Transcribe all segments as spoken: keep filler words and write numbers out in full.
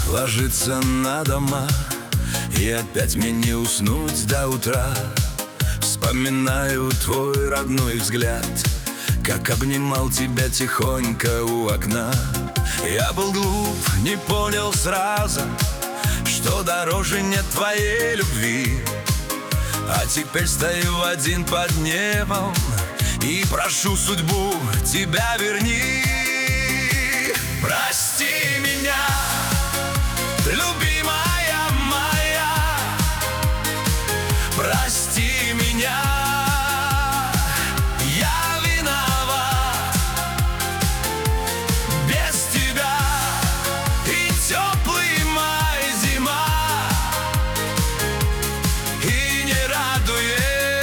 ложится на дома, и опять мне не уснуть до утра. Вспоминаю твой родной взгляд, как обнимал тебя тихонько у окна. Я был глуп, не понял сразу, что дороже нет твоей любви. А теперь стою один под небом и прошу судьбу, тебя верни. Прости меня, любимая моя, прости меня, я виноват. Без тебя и теплый май, зима, и не радует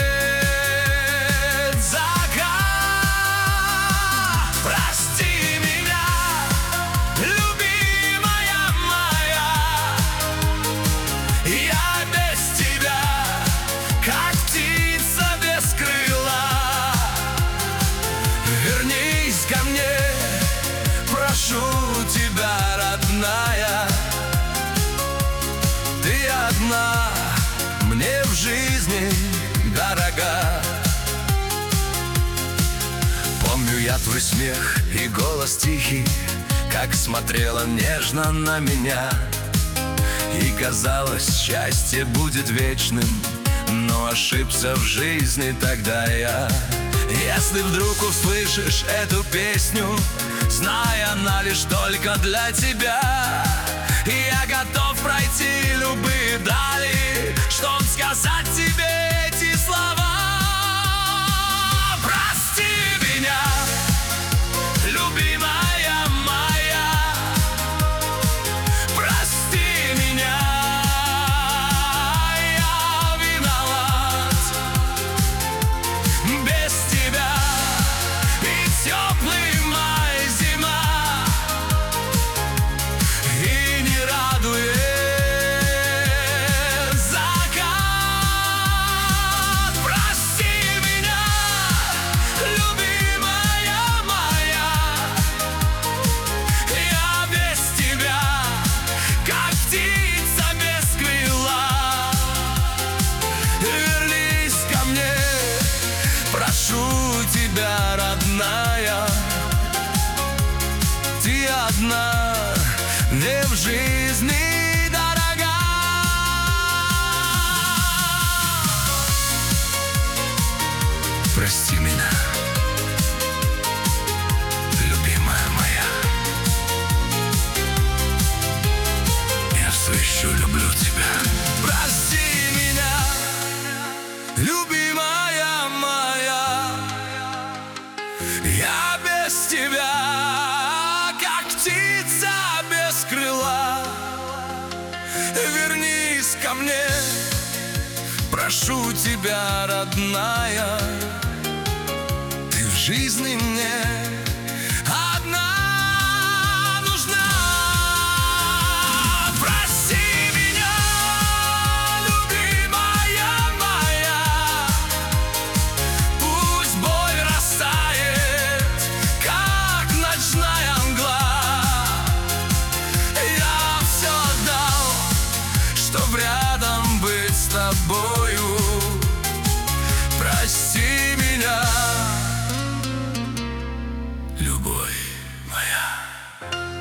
закат. Прости меня, любимая моя, я без тебя как птица без крыла. Вернись ко мне, прошу тебя, родная. Ты одна мне в жизни дорога. Помню я твой смех и голос тихий, как смотрела нежно на меня. И казалось, счастье будет вечным, но ошибся в жизни тогда я. Если вдруг услышишь эту песню, знай, она лишь только для тебя. И я готов пройти любые дали, чтоб сказать тебе эти слова. Прости меня, любимая моя, прости меня, я виноват. Без тебя и теплый май, зима, и не радует закат. Прости меня, любимая моя, я без тебя как птица без крыла. Вернись ко мне, прошу тебя, родная. Ты одна мне в жизни дорога. Прости меня, любимая моя, я все еще люблю тебя. Прости меня, любимая моя, я без тебя как птица без крыла. Вернись ко мне, прошу тебя, родная. Ты в жизни мне одна нужна. Прости меня, любимая моя, пусть боль растает, как ночная мгла. Я все отдал, чтоб рядом быть с тобою. Прости меня, любовь моя.